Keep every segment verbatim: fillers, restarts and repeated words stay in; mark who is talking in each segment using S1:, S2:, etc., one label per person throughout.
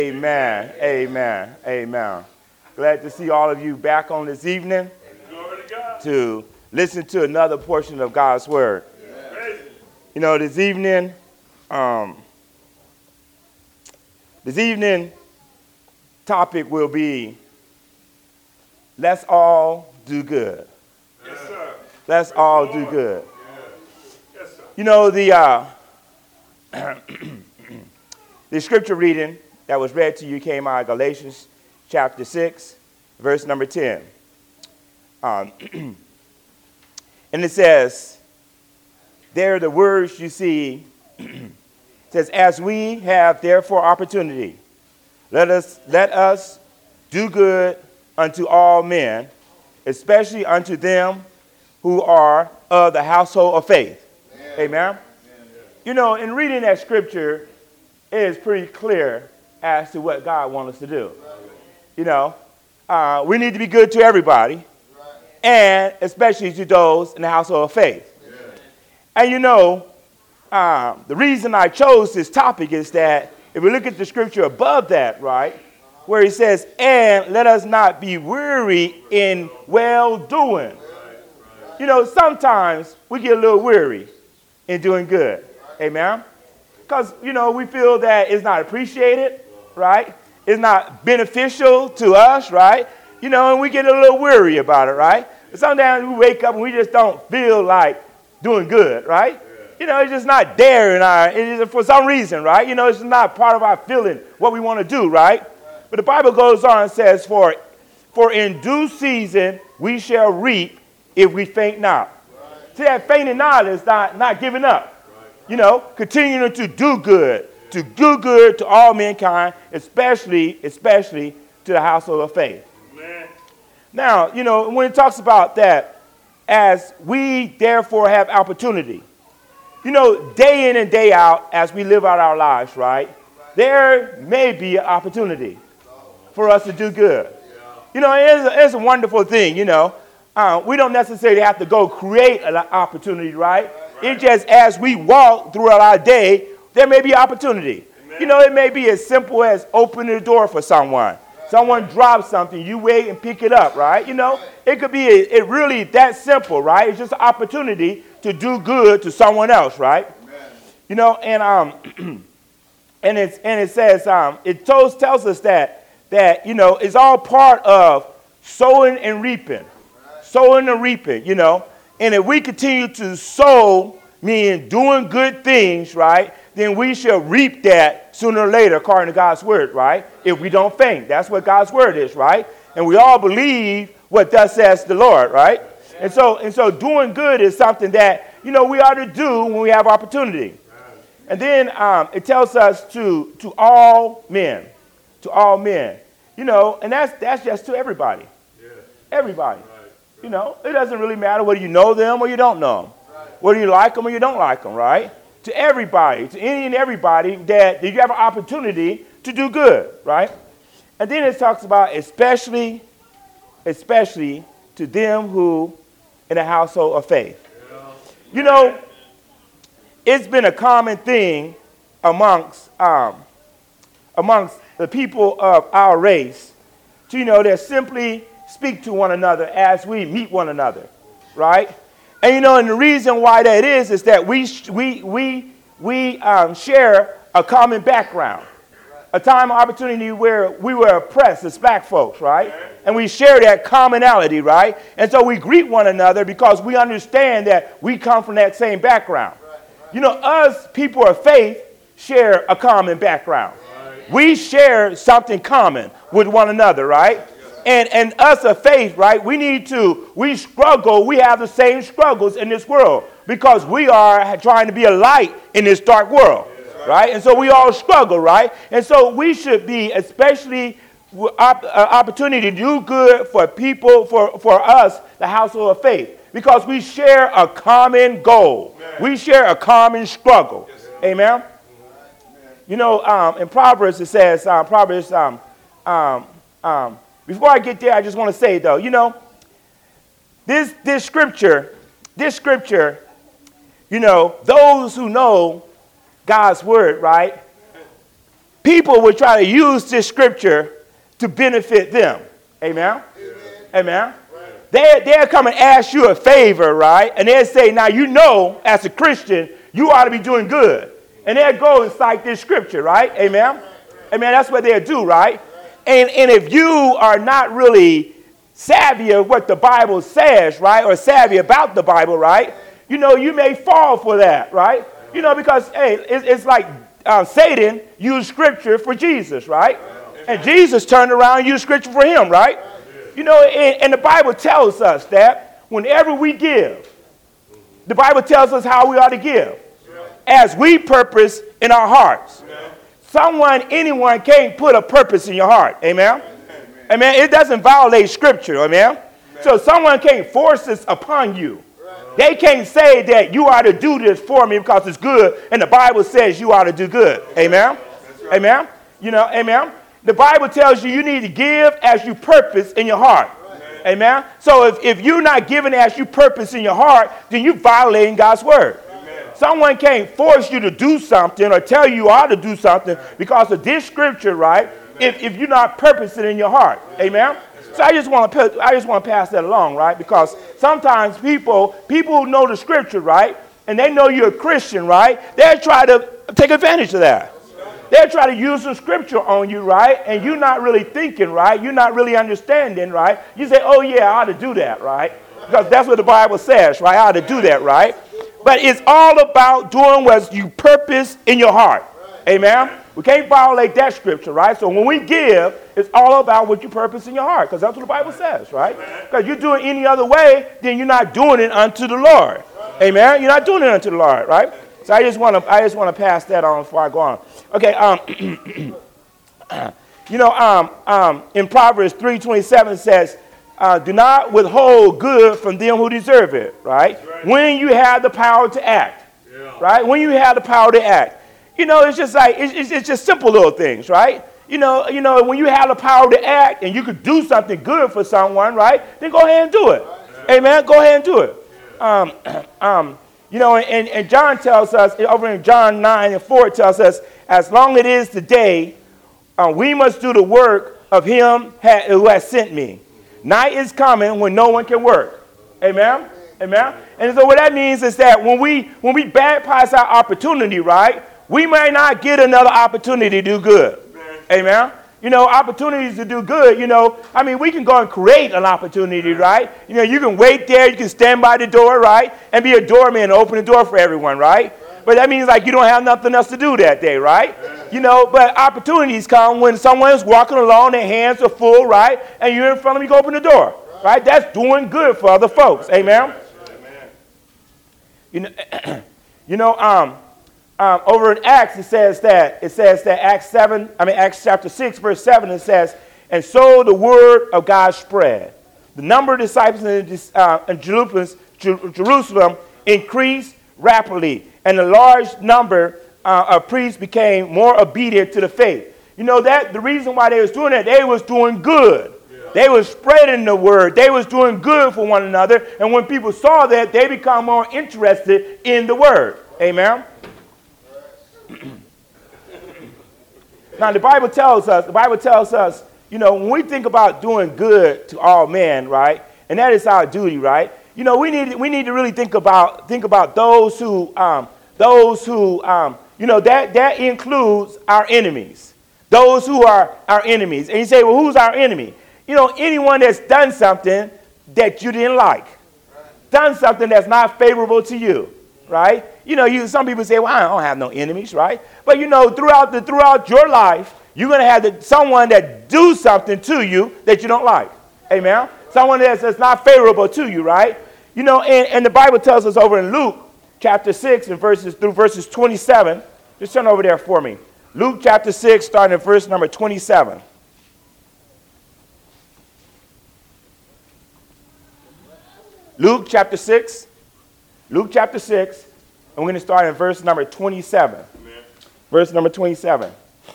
S1: Amen. Amen. Amen. Glad to see all of you back on this evening to listen to another portion of God's Word. You know, this evening, um, this evening topic will be, let's all do good.
S2: Yes, sir.
S1: Let's all do good.
S2: Yes, sir.
S1: You know, the uh, the scripture reading that was read to you came out of Galatians chapter six, verse number ten. Um, and it says, there the words you see, it says, as we have therefore opportunity, let us let us do good unto all men, especially unto them who are of the household of faith. Amen. Amen. Amen. You know, in reading that scripture, it is pretty clear as to what God wants us to do. Right. You know, uh, we need to be good to everybody, right, and especially to those in the household of faith. Yeah. And you know, uh, the reason I chose this topic is that if we look at the scripture above that, right, where he says, and let us not be weary in well-doing. You know, sometimes we get a little weary in doing good. Amen? Because, you know, we feel that it's not appreciated, right? It's not beneficial to us, right? You know, and we get a little weary about it, right? But sometimes we wake up and we just don't feel like doing good, right? You know, it's just not there in our, it is for some reason, right? You know, it's not part of our feeling what we want to do, right? But the Bible goes on and says, for, for in due season we shall reap if we faint not. Right. See, that fainting not is not, not giving up. Right. You know, continuing to do good, yeah, to do good to all mankind, especially, especially to the household of faith. Amen. Now, you know, when it talks about that, as we therefore have opportunity, you know, day in and day out, as we live out our lives, right, there may be an opportunity for us to do good. Yeah. You know, it's a, it's a wonderful thing, you know. Uh, we don't necessarily have to go create an opportunity, right? right? It's just as we walk throughout our day, there may be opportunity. Amen. You know, it may be as simple as opening the door for someone. Right. Someone drops something, you wait and pick it up, right? You know, right. It could be a, it really that simple, right? It's just an opportunity to do good to someone else, right? Amen. You know, and um, and it's and it says um, it tells tells us that that you know it's all part of sowing and reaping. Sowing and reaping, you know. And if we continue to sow, meaning doing good things, right, then we shall reap that sooner or later, according to God's word, right? If we don't faint. That's what God's word is, right? And we all believe what thus says the Lord, right? And so, and so doing good is something that, you know, we ought to do when we have opportunity. And then um, it tells us to, to all men, to all men, you know, and that's, that's just to everybody, everybody. You know, it doesn't really matter whether you know them or you don't know them. Right. Whether you like them or you don't like them, right? To everybody, to any and everybody that, that you have an opportunity to do good, right? And then it talks about especially, especially to them who in the household of faith. Yeah. You know, it's been a common thing amongst, um, amongst the people of our race to, you know, they're simply speak to one another as we meet one another, right? And you know, and the reason why that is is that we we we we um, share a common background, a time of opportunity where we were oppressed as black folks, right? And we share that commonality, right? And so we greet one another because we understand that we come from that same background. You know, us people of faith share a common background. We share something common with one another, right? And and us of faith, right, we need to, we struggle, we have the same struggles in this world because we are trying to be a light in this dark world, right? And so we all struggle, right? And so we should be especially op- uh, opportunity to do good for people, for, for us, the household of faith, because we share a common goal. We share a common struggle. Amen? You know, um, in Proverbs it says, um, Proverbs, um, um, um, before I get there, I just want to say, though, you know, this this scripture, this scripture, you know, those who know God's word, right, people will try to use this scripture to benefit them. Amen? Amen. Amen. Right. They, they'll come and ask you a favor, right? And they'll say, now you know, as a Christian, you ought to be doing good. And they'll go and cite this scripture, right? Amen? Right, right. Amen, that's what they'll do, right? right? And, and if you are not really savvy of what the Bible says, right, or savvy about the Bible, right, you know, you may fall for that, right? You know, because, hey, it's, it's like uh, Satan used scripture for Jesus, right? And Jesus turned around and used scripture for him, right? You know, and, and the Bible tells us that whenever we give, the Bible tells us how we ought to give, as we purpose in our hearts. Someone, anyone can't put a purpose in your heart, amen? Amen. It doesn't violate scripture, amen? So someone can't force this upon you. They can't say that you ought to do this for me because it's good, and the Bible says you ought to do good. Amen? Right. Amen? You know, amen? The Bible tells you you need to give as you purpose in your heart. Right. Amen? So if, if you're not giving as you purpose in your heart, then you're violating God's word. Amen. Someone can't force you to do something or tell you you ought to do something because of this scripture, right? If, if you're not purposing in your heart. Amen? So I just want to I just want to pass that along, right? Because sometimes people people who know the scripture, right, and they know you're a Christian, right? They'll try to take advantage of that. They'll try to use the scripture on you, right? And you're not really thinking, right? You're not really understanding, right? You say, oh yeah, I ought to do that, right? Because that's what the Bible says, right? I ought to do that, right? But it's all about doing what you purpose in your heart. Amen. We can't violate that scripture, right? So when we give, it's all about what you purpose in your heart, because that's what the Bible says, right? Because you're doing any other way, then you're not doing it unto the Lord. Amen. You're not doing it unto the Lord, right? So I just want to I just want to pass that on before I go on. Okay. Um, you know, um, um, in Proverbs three twenty-seven says, uh, "Do not withhold good from them who deserve it." Right? Right. When you have the power to act, yeah. Right? When you have the power to act. You know, it's just like, it's, it's just simple little things, right? You know, you know, when you have the power to act and you could do something good for someone, right? Then go ahead and do it. Yeah. Amen. Go ahead and do it. Um, um, you know, and, and John tells us, over in John nine and four, it tells us, as long as it is today, uh, we must do the work of him ha- who has sent me. Night is coming when no one can work. Amen. Amen. And so what that means is that when we, when we bypass our opportunity, right? We may not get another opportunity to do good. Amen. You know, opportunities to do good, you know, I mean, we can go and create an opportunity, right? You know, you can wait there, you can stand by the door, right? And be a doorman and open the door for everyone, right? But that means like you don't have nothing else to do that day, right? You know, but opportunities come when someone's walking along, their hands are full, right? And you're in front of them, you go open the door, right? That's doing good for other folks. Amen. You know, you know, um, Um, over in Acts, it says that, it says that Acts seven, I mean, Acts chapter six, verse seven, it says, and so the word of God spread. The number of disciples in, uh, in Jerusalem increased rapidly, and a large number uh, of priests became more obedient to the faith. You know, that the reason why they was doing that, they was doing good. Yeah. They was spreading the word. They was doing good for one another. And when people saw that, they become more interested in the word. Amen. Now, the Bible tells us, the Bible tells us, you know, when we think about doing good to all men, right, and that is our duty, right, you know, we need, we need to really think about, think about those who, um, those who, um, you know, that, that includes our enemies, those who are our enemies. And you say, well, who's our enemy? You know, anyone that's done something that you didn't like, done something that's not favorable to you. Right? You know, you, some people say, well, I don't have no enemies, right? But, you know, throughout, the, throughout your life, you're going to have the, someone that do something to you that you don't like. Amen? Someone that's, that's not favorable to you, right? You know, and, and the Bible tells us over in Luke chapter six and verses through verses twenty-seven. Just turn over there for me. Luke chapter six, starting at verse number twenty-seven. Luke chapter six. Luke chapter six, and we're going to start in verse number twenty-seven. Amen. Verse number twenty-seven.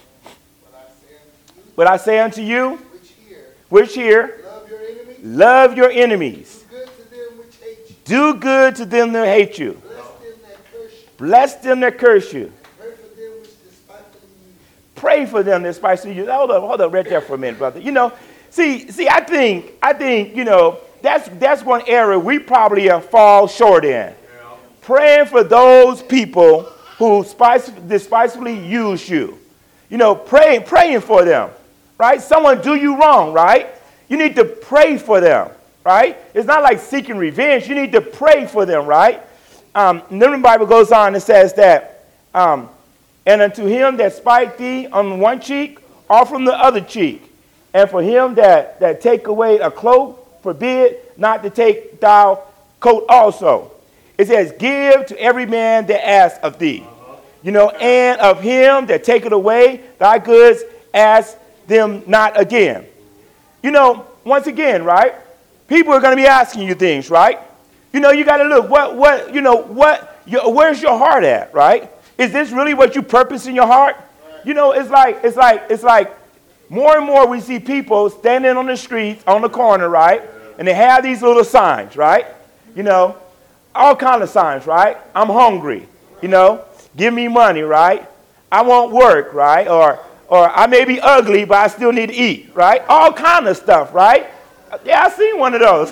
S1: But I say unto you, which hear, which hear love, your enemies, love your enemies. Do good to them which hate you. Do good to them that hate you. Bless them that curse you. Bless them that curse you. Pray for them which despitefully use you. Pray for them that spitefully use. Hold up, hold up, right there for a minute, brother. You know, see, see, I think, I think, you know, that's that's one area we probably uh, fall short in. Yeah. Praying for those people who spice, despitefully use you. You know, praying, praying for them, right? Someone do you wrong, right? You need to pray for them, right? It's not like seeking revenge. You need to pray for them, right? Um, and then the Bible goes on and says that, um, and unto him that spite thee on one cheek, offer from the other cheek. And for him that, that take away a cloak, forbid not to take thou coat also. It says, give to every man that asks of thee. You know, and of him that taketh away thy goods, ask them not again. You know, once again, right? People are going to be asking you things, right? You know, you got to look, what, what, you know, what, your, where's your heart at, right? Is this really what you purpose in your heart? You know, it's like, it's like, it's like more and more we see people standing on the streets, on the corner, right? And they have these little signs, right? You know, all kind of signs, right? I'm hungry, you know, give me money, right? I want work, right? Or, or I may be ugly, but I still need to eat, right? All kind of stuff, right? Yeah, I seen one of those.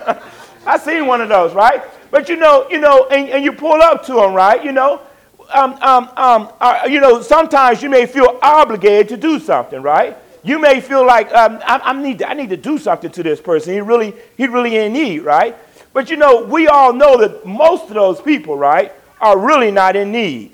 S1: I seen one of those, right? But you know, you know, and, and you pull up to them, right? You know, um, um, um, uh, you know, sometimes you may feel obligated to do something, right? You may feel like um, I, I need to, I need to do something to this person. He really, he really in need, right? But you know, we all know that most of those people, right, are really not in need.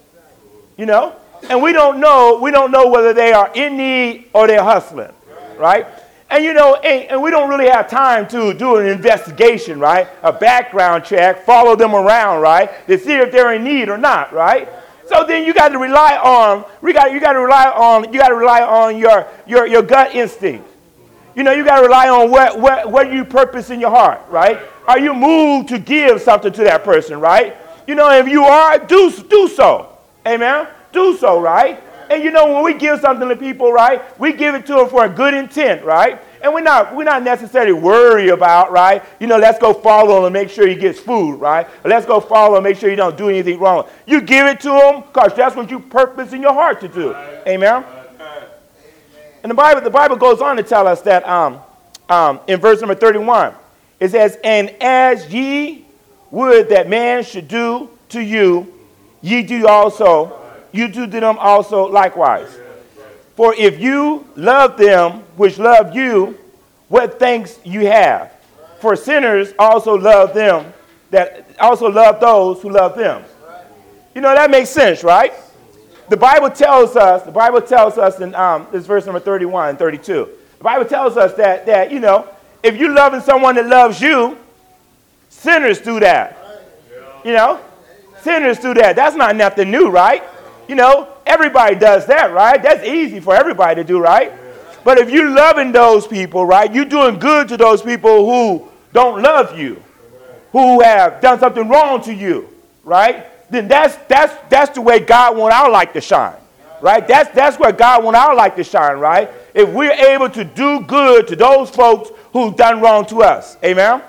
S1: You know, and we don't know, we don't know whether they are in need or they're hustling, right? And, you know, and, and we don't really have time to do an investigation, right? A background check, follow them around, right? To see if they're in need or not, right? So then you got to rely on, we got, you got to rely on, you got to rely on your, your, your gut instinct. You know, you got to rely on what, what, what you purpose in your heart, right? Are you moved to give something to that person, right? You know, if you are, do, do so. Amen? Do so, right? And you know, when we give something to people, right, we give it to them for a good intent, right? And we're not, we're not necessarily worried about, right, you know, let's go follow him and make sure he gets food, right? Or let's go follow him and make sure you don't do anything wrong. You give it to him because that's what you purpose in your heart to do. Amen? And the Bible, the Bible goes on to tell us that um, um, in verse number thirty-one, it says, and as ye would that man should do to you, ye do also, you do to them also likewise. For if you love them which love you, what thanks you have? For sinners also love them that also love those who love them. You know, that makes sense, right? The Bible tells us, the Bible tells us in um, this verse number thirty-one and thirty-two, the Bible tells us that, that, you know, if you're loving someone that loves you, sinners do that. You know, sinners do that. That's not nothing new, right? You know, everybody does that, right? That's easy for everybody to do, right? But if you're loving those people, right, you're doing good to those people who don't love you, who have done something wrong to you, right? Then that's that's that's the way God wants our light to shine, right? That's that's where God wants our light to shine, right? If we're able to do good to those folks who've done wrong to us, amen.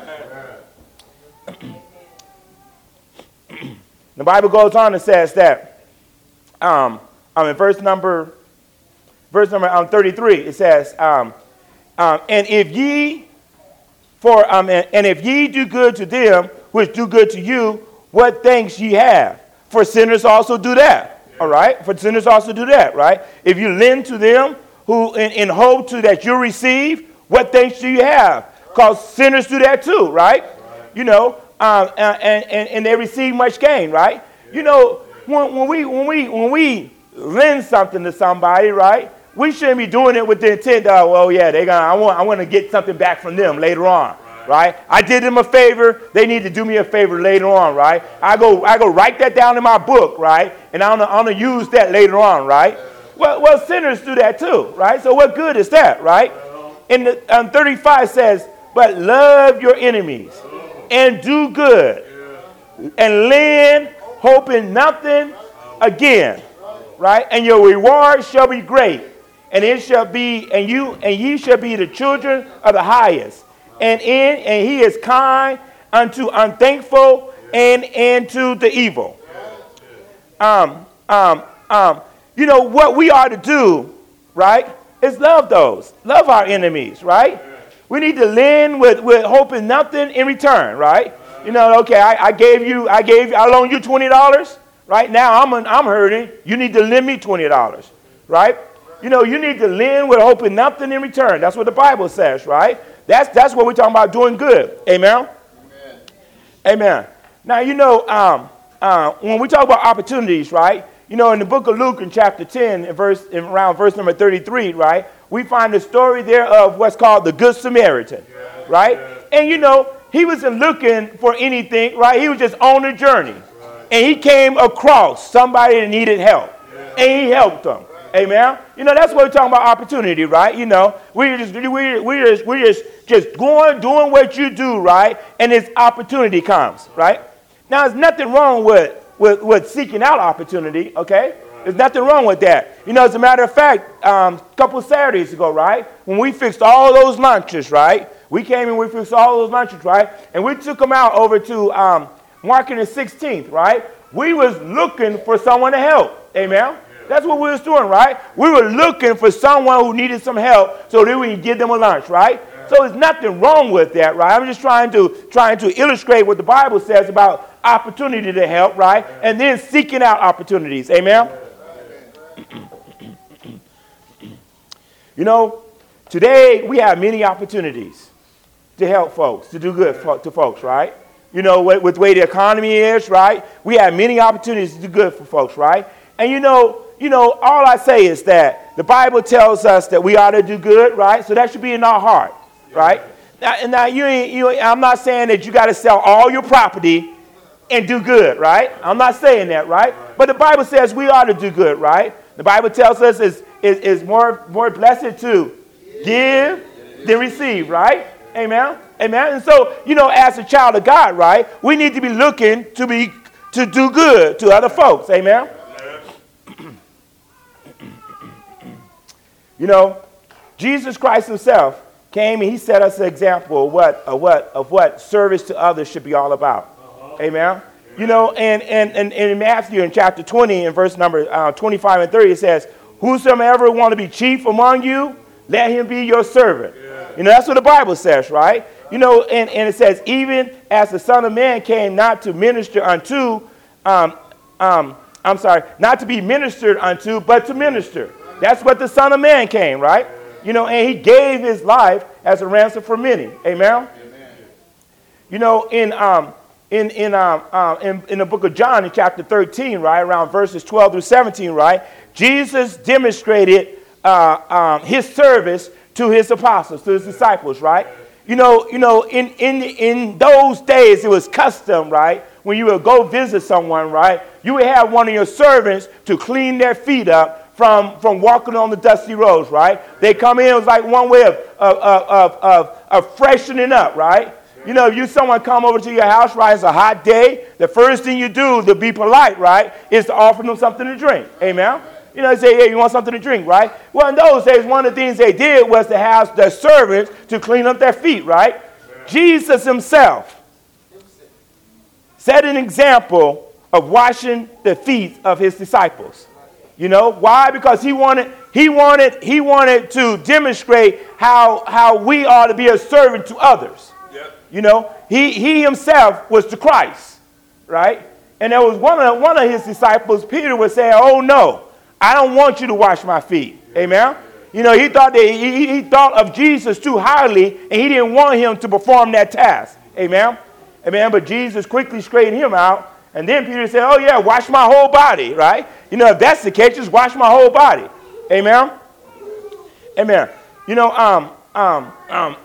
S1: The Bible goes on and says that. Um, um, in verse number, verse number um, thirty-three, it says, um, um, and if ye, for um, and, and if ye do good to them which do good to you, what thanks ye have? For sinners also do that. All right, for sinners also do that. Right? If you lend to them who in, in hope to that you receive, what thanks do you have? Because sinners do that too. Right? Right. You know, um, and, and and they receive much gain. Right? Yeah. You know. When, when we when we when we lend something to somebody, right? We shouldn't be doing it with the intent of, well, yeah, they gonna I want I want to get something back from them later on, right. right? I did them a favor; they need to do me a favor later on, right? I go I go write that down in my book, right? And I'm gonna, I'm gonna use that later on, right? Well, well, sinners do that too, right? So what good is that, right? And the um, thirty-five says, but love your enemies and do good and lend, hoping nothing again, right? And your reward shall be great, and it shall be, and you and ye shall be the children of the highest. And in and he is kind unto unthankful and and to the evil. Um, um, um, you know, what we are to do, right, is love those. Love our enemies, right? We need to lend with, with hoping nothing in return, right? You know, okay, I, I gave you, I gave you, I loaned you twenty dollars. Right now, I'm, an, I'm hurting. You need to lend me twenty dollars, right? You know, you need to lend with hoping nothing in return. That's what the Bible says, right? That's, that's what we're talking about, doing good. Amen? Amen. Amen. Now, you know, um, uh, when we talk about opportunities, right? You know, in the book of Luke in chapter ten, in verse, in around verse number thirty-three, right? We find the story there of what's called the Good Samaritan, yes, right? Yes. And, you know, he wasn't looking for anything, right? He was just on a journey. Right. And he came across somebody that needed help. Yes. And he helped them. Right. Amen? You know, that's what we're talking about, opportunity, right? You know, we're just, we're, we're just, we're just, just going, doing what you do, right? And this opportunity comes, right? Now, there's nothing wrong with With, with seeking out opportunity, okay? Right. There's nothing wrong with that. You know, as a matter of fact, um, a couple of Saturdays ago, right, when we fixed all those lunches, right, we came and we fixed all those lunches, right, and we took them out over to um, Market and sixteenth, right? We was looking for someone to help, amen? Yeah. That's what we was doing, right? We were looking for someone who needed some help so that we can give them a lunch, right? Yeah. So there's nothing wrong with that, right? I'm just trying to trying to illustrate what the Bible says about opportunity to help, right? And then seeking out opportunities. Amen? You know, today we have many opportunities to help folks, to do good fo- to folks, right? You know, with, with the way the economy is, right? We have many opportunities to do good for folks, right? And you know, you know, all I say is that the Bible tells us that we ought to do good, right? So that should be in our heart, right? Now, and now you ain't, you, I'm not saying that you got to sell all your property and do good, right? I'm not saying that, right? But the Bible says we ought to do good, right? The Bible tells us it's, it's, it's more, more blessed to give than receive, right? Amen? Amen? And so, you know, as a child of God, right, we need to be looking to be to do good to other folks. Amen? You know, Jesus Christ himself came and he set us an example of what, of what, of what service to others should be all about. Amen. You know, and, and, and, and in Matthew in chapter twenty, in verse number uh, twenty-five and thirty, it says, whosoever want to be chief among you, let him be your servant. Yeah. You know, that's what the Bible says, right? You know, and, and it says, even as the Son of Man came not to minister unto, um, um, I'm sorry, not to be ministered unto, but to minister. That's what the Son of Man came, right? You know, and he gave his life as a ransom for many. Amen? Amen. You know, in... Um, In in, um, uh, in in the book of John in chapter thirteen, right, around verses twelve through seventeen, right, Jesus demonstrated uh, um, his service to his apostles, to his disciples, right? You know, you know, in in in those days it was custom, right, when you would go visit someone, right, you would have one of your servants to clean their feet up from from walking on the dusty roads, right? They come in, it was like one way of of of of, of freshening up, right? You know, if you someone come over to your house, right, it's a hot day, the first thing you do to be polite, right, is to offer them something to drink. Amen? You know, they say, hey, you want something to drink, right? Well, in those days, one of the things they did was to have their servants to clean up their feet, right? Jesus himself set an example of washing the feet of his disciples. You know, why? Because he wanted, he wanted, he wanted to demonstrate how, how we are to be a servant to others. You know, he, he himself was the Christ, right? And there was one of, one of his disciples, Peter, would say, oh, no, I don't want you to wash my feet. Amen? You know, he thought that he, he thought of Jesus too highly, and he didn't want him to perform that task. Amen? Amen? But Jesus quickly straightened him out, and then Peter said, oh, yeah, wash my whole body, right? You know, if that's the case, just wash my whole body. Amen? Amen. You know, um, um, um,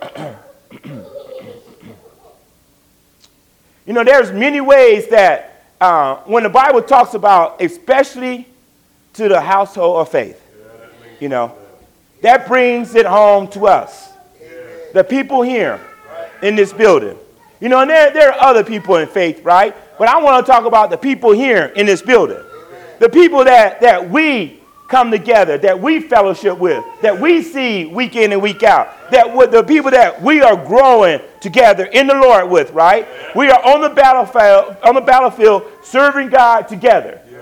S1: you know, there's many ways that uh, when the Bible talks about, especially to the household of faith, you know, that brings it home to us, the people here in this building. You know, and there, there are other people in faith, right? But I want to talk about the people here in this building, the people that, that we come together, that we fellowship with, that we see week in and week out, that with the people that we are growing together in the Lord with, right? We are on the battlefield, on the battlefield, serving God together.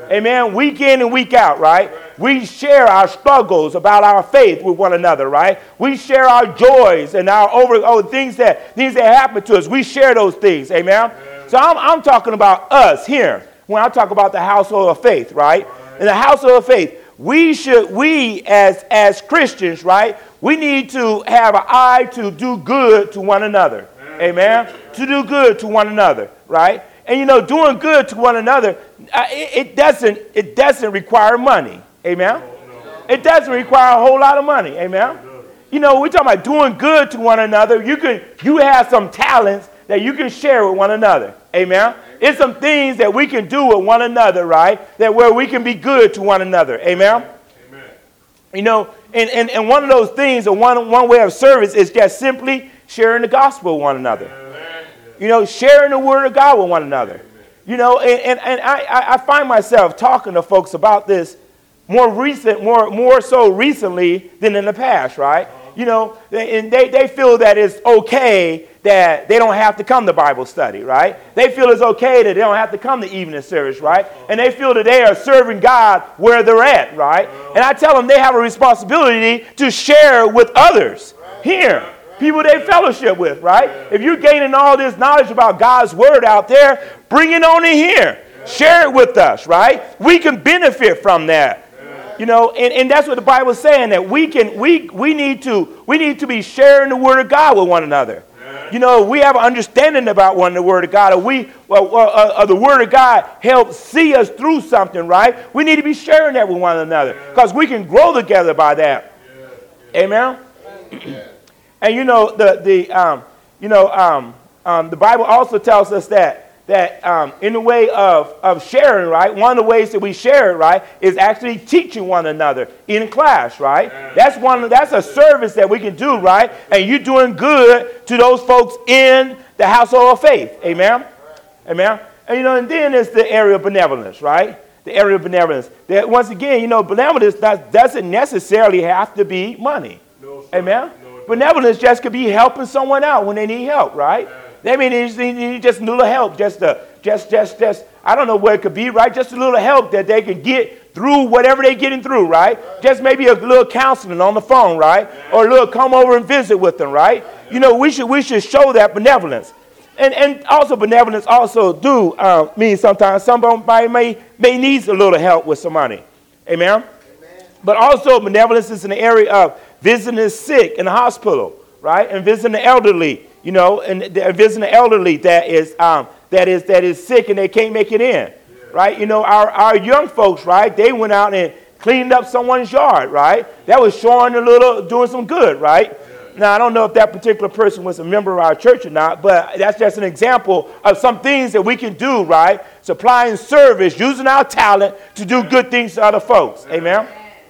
S1: Amen. Week in and week out, right? We share our struggles about our faith with one another, right? We share our joys and our over oh, things that things that happen to us. We share those things. Amen. So I'm, I'm talking about us here when I talk about the household of faith, right? In the household of faith, we should, we as, as Christians, right, we need to have an eye to do good to one another. Amen. To do good to one another, right? And, you know, doing good to one another, uh, it, it doesn't it doesn't require money. Amen. It doesn't require a whole lot of money. Amen. You know, we're talking about doing good to one another. You can you have some talents that you can share with one another. Amen. It's some things that we can do with one another, right? That where we can be good to one another. Amen. Amen. You know, and, and, and one of those things, or one, one way of service is just simply sharing the gospel with one another. Amen. You know, sharing the word of God with one another. Amen. You know, and, and, and I, I find myself talking to folks about this more recent, more more so recently than in the past, right? Uh-huh. You know, and they, they feel that it's okay that they don't have to come to Bible study, right? They feel it's okay that they don't have to come to evening service, right? And they feel that they are serving God where they're at, right? And I tell them they have a responsibility to share with others here, people they fellowship with, right? If you're gaining all this knowledge about God's word out there, bring it on in here. Share it with us, right? We can benefit from that. You know, and, and that's what the Bible is saying, that we can we we need to we need to be sharing the word of God with one another. Yeah. You know, we have an understanding about one the word of God, or we well, uh, uh, the word of God helps see us through something, right? We need to be sharing that with one another because yeah. we can grow together by that. Yeah. Yeah. Amen. Yeah. And you know the the um, you know um, um, the Bible also tells us that. that um, in the way of, of sharing, right, one of the ways that we share it, right, is actually teaching one another in class, right? That's one. That's a service that we can do, right? And you're doing good to those folks in the household of faith. Amen? Amen? And, you know, and then there's the area of benevolence, right? The area of benevolence. That, once again, you know, benevolence does, doesn't necessarily have to be money. No, amen? No, benevolence just could be helping someone out when they need help, right? They mean they just need just a little help, just a, just, just, just, I don't know what it could be, right? Just a little help that they can get through whatever they're getting through, right? Just maybe a little counseling on the phone, right? Or a little come over and visit with them, right? You know, we should we should show that benevolence. And and also benevolence also do uh, mean sometimes somebody may, may needs a little help with some money. Amen? Amen? But also benevolence is in the area of visiting the sick in the hospital, right? And visiting the elderly. You know, and visiting the elderly that is um, that is that is sick and they can't make it in, yeah. right? You know, our, our young folks, right? They went out and cleaned up someone's yard, right? That was showing a little, doing some good, right? Yeah. Now I don't know if that particular person was a member of our church or not, but that's just an example of some things that we can do, right? Supplying service, using our talent to do good things to other folks. Amen.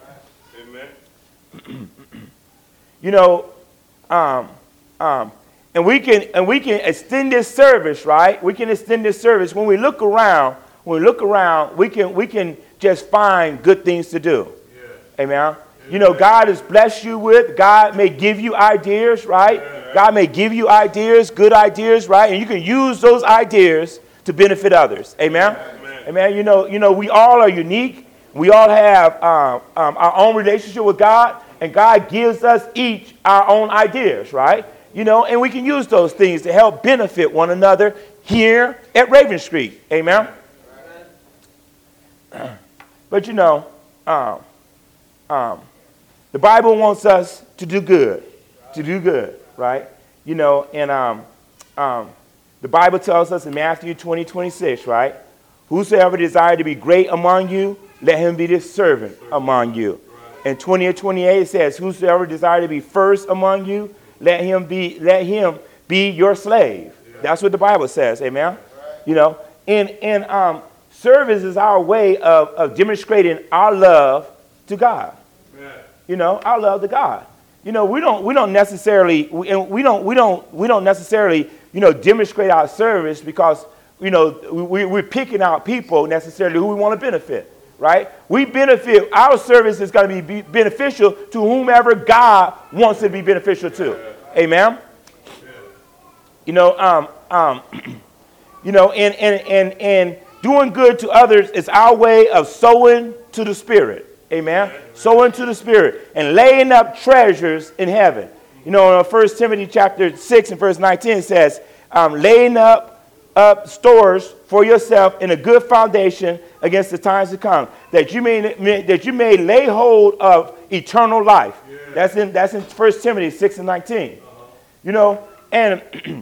S1: Amen. You know, um, um. And we can and we can extend this service, right? We can extend this service. When we look around, when we look around, we can we can just find good things to do. Yeah. Amen. Yeah. You know, God has blessed you with, God may give you ideas, right? Yeah. God may give you ideas, good ideas, right? And you can use those ideas to benefit others. Amen. Amen. Amen. You know, you know, we all are unique. We all have um, um, our own relationship with God, and God gives us each our own ideas, right? You know, and we can use those things to help benefit one another here at Raven Street. Amen? Amen. But, you know, um, um, the Bible wants us to do good, to do good, right? You know, and um, um, the Bible tells us in Matthew twenty, twenty-six, right? Whosoever desire to be great among you, let him be the servant among you. And twenty and twenty-eight it says, whosoever desire to be first among you, Let him be, let him be your slave. Yeah. That's what the Bible says. Amen. Right. You know, and, and um, service is our way of, of demonstrating our love to God. Yeah. You know, our love to God. You know, we don't we don't necessarily we, and we don't we don't we don't necessarily, you know, demonstrate our service because, you know, we, we're picking out people necessarily who we want to benefit. Right? We benefit, our service is going to be beneficial to whomever God wants it to be beneficial to. Yeah. Amen? Yeah. You know, um, um, you know, and, and, and, and doing good to others is our way of sowing to the Spirit. Amen? Amen. Sowing to the Spirit and laying up treasures in heaven. You know, in First Timothy chapter six and verse nineteen, it says, um, laying up up stores for yourself in a good foundation against the times to come, that you may, may that you may lay hold of eternal life. Yeah. That's in that's in First Timothy six and nineteen. Uh-huh. You know, and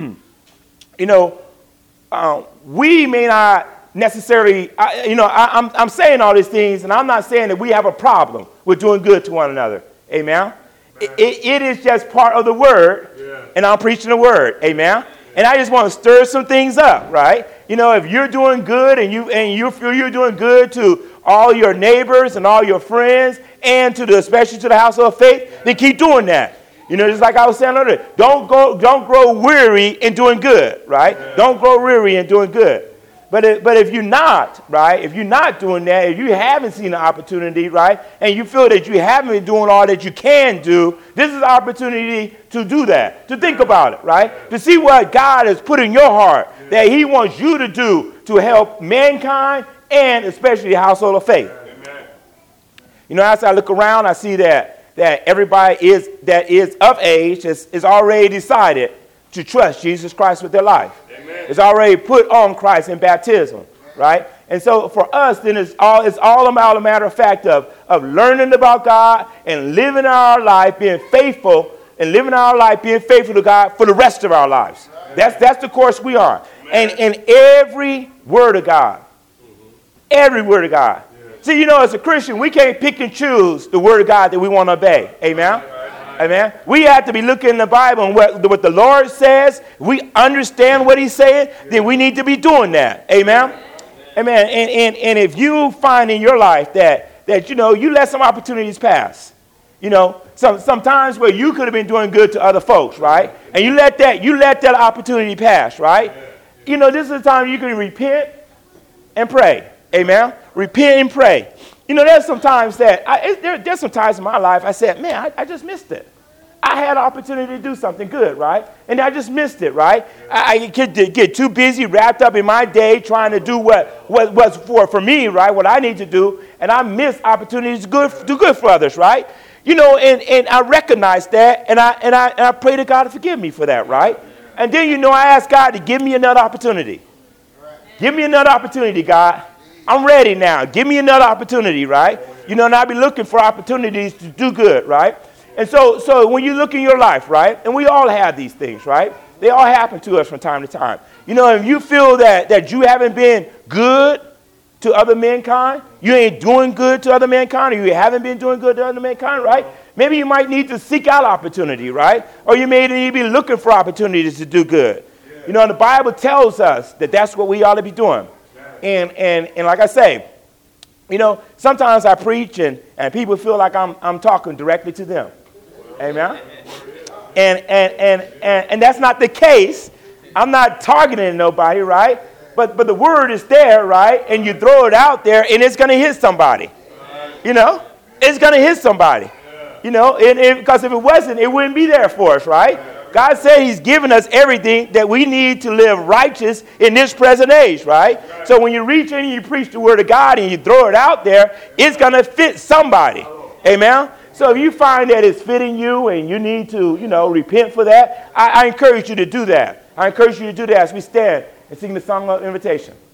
S1: you know, um, we may not necessarily. I, you know, I, I'm I'm saying all these things, and I'm not saying that we have a problem with doing good to one another. Amen. It, it, it is just part of the word, yeah. And I'm preaching the word. Amen. And I just want to stir some things up, right? You know, if you're doing good and you and you feel you're doing good to all your neighbors and all your friends and to the especially to the household of faith, then keep doing that. You know, just like I was saying earlier, don't go, don't grow weary in doing good, right? Yeah. Don't grow weary in doing good. But if, but if you're not, right, if you're not doing that, if you haven't seen the opportunity, right, and you feel that you haven't been doing all that you can do, this is an opportunity to do that, to think about it, right, to see what God has put in your heart that he wants you to do to help mankind and especially the household of faith. Amen. You know, as I look around, I see that, that everybody is that is of age is, is already decided to trust Jesus Christ with their life. Amen. It's already put on Christ in baptism, right? And so for us, then it's all it's all about a matter of fact of, of learning about God and living our life, being faithful, and living our life being faithful to God for the rest of our lives. Amen. That's that's the course we are. Amen. And in every word of God, mm-hmm. every word of God. Yeah. See, you know, as a Christian, we can't pick and choose the word of God that we want to obey. Amen. Right. Amen. We have to be looking in the Bible and what, what the Lord says. We understand what he's saying, then we need to be doing that. Amen. Amen. Amen. And, and, and if you find in your life that, that, you know, you let some opportunities pass, you know, some, sometimes where you could have been doing good to other folks, right? And you let that, you let that opportunity pass, right? You know, this is the time you can repent and pray. Amen. Repent and pray. You know, there's some times that, I, it, there, there's some times in my life I said, man, I, I just missed it. I had an opportunity to do something good, right? And I just missed it, right? Yeah. I, I get, get too busy, wrapped up in my day, trying to do what, what was for, for me, right? What I need to do. And I miss opportunities to good, do good for others, right? You know, and, and I recognize that, and I, and, I, and I pray to God to forgive me for that, right? And then, you know, I ask God to give me another opportunity. Give me another opportunity, God. I'm ready now. Give me another opportunity, right? You know, and I'll be looking for opportunities to do good, right? And so so when you look in your life, right, and we all have these things, right? They all happen to us from time to time. You know, if you feel that, that you haven't been good to other mankind, you ain't doing good to other mankind, or you haven't been doing good to other mankind, right? Maybe you might need to seek out opportunity, right? Or you may need to be looking for opportunities to do good. You know, the Bible tells us that that's what we ought to be doing. And, and and like I say, you know, sometimes I preach and, and people feel like I'm I'm talking directly to them. Amen. And and, and and and that's not the case. I'm not targeting nobody, right? But but the word is there, right? And you throw it out there and it's gonna hit somebody. You know? It's gonna hit somebody. You know, and, and because if it wasn't, it wouldn't be there for us, right? God said he's given us everything that we need to live righteous in this present age, right? right? So when you reach in and you preach the word of God and you throw it out there, it's going to fit somebody. Amen? So if you find that it's fitting you and you need to, you know, repent for that, I, I encourage you to do that. I encourage you to do that as we stand and sing the song of invitation.